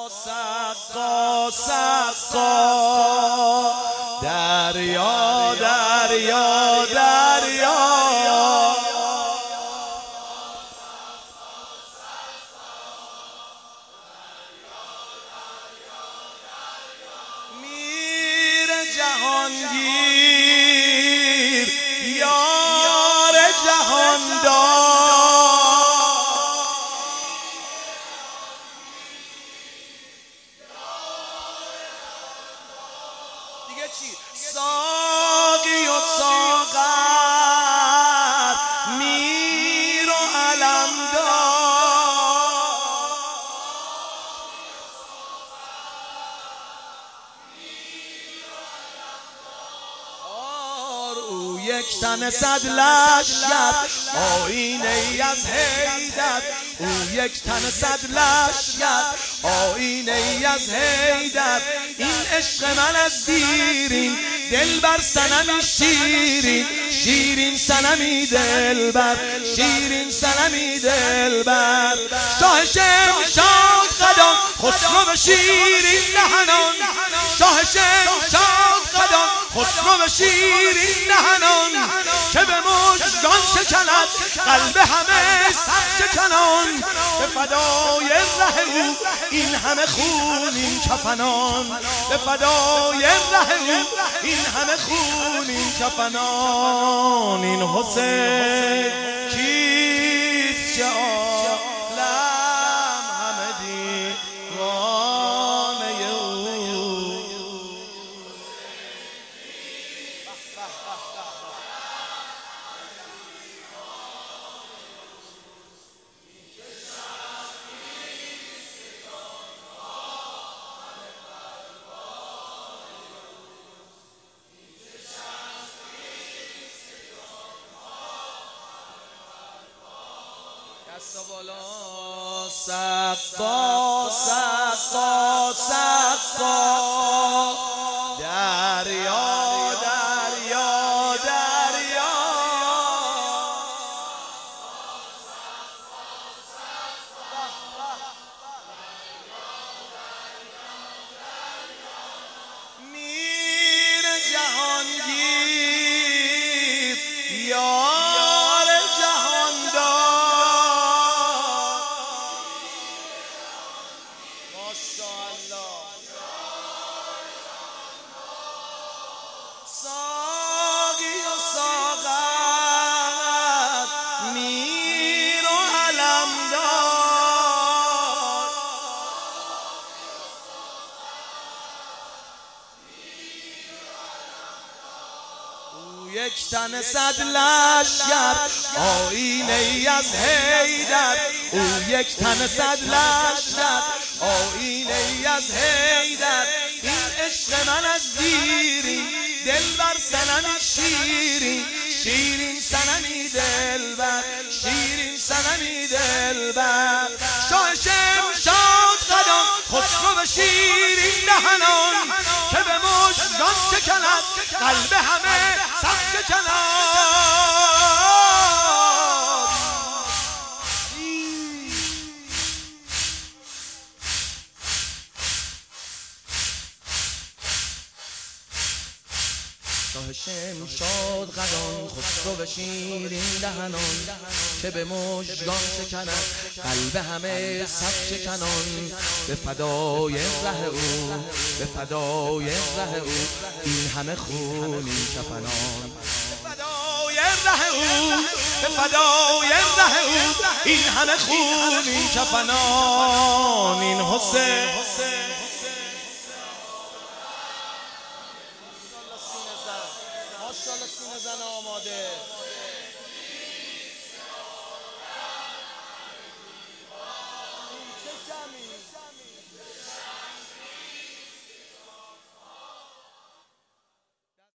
سقا سقا دریا دریا دریا میر جهانگیر یار جهاندار ساقی و ساغر میر و علمدار او یک تن صد لشکر آیینه ای از حیدر او یک تن صد لشکر آیینه ای از حیدر این عشق من از دیرین دلبر صنمی شیرین شیرین صنمی دلبر شیرین صنمی دلبر شاه شمشاد قدان خسرو شیرین دهنان شاه شمشاد قدان خسرو شیرین دهنان که به مژگان شکند قلب همه صف شکنان به فدای ره او این همه خون این کفنان به فدای ره او این همه خون این کفنان این حسین کیست که عالم همه دیوانه او سقا سقا سقا دریا دریا دریا میر جهانگیر یار جهاندار ساقی و ساغر میر و علمدار او یک تن صد لشکر آیینه ای از حیدر او یک تن صد لشکر آیینه ای از حیدر این عشق من از دیری دلبر صنمی شیرین شیرین صنمی دلبر شیرین صنمی دلبر شاه شمشاد قدان خسرو شیرین دهنان که به مژگان شکند قلب همه صف شکنان شاه شمشاد قدان خسرو شیرین دهنان که به مژگان شکند قلب همه صف شکنان به فدای ره او به فدای ره او این همه خون این کفنان به فدای ره او به فدای ره او این همه خون این کفنان این حسین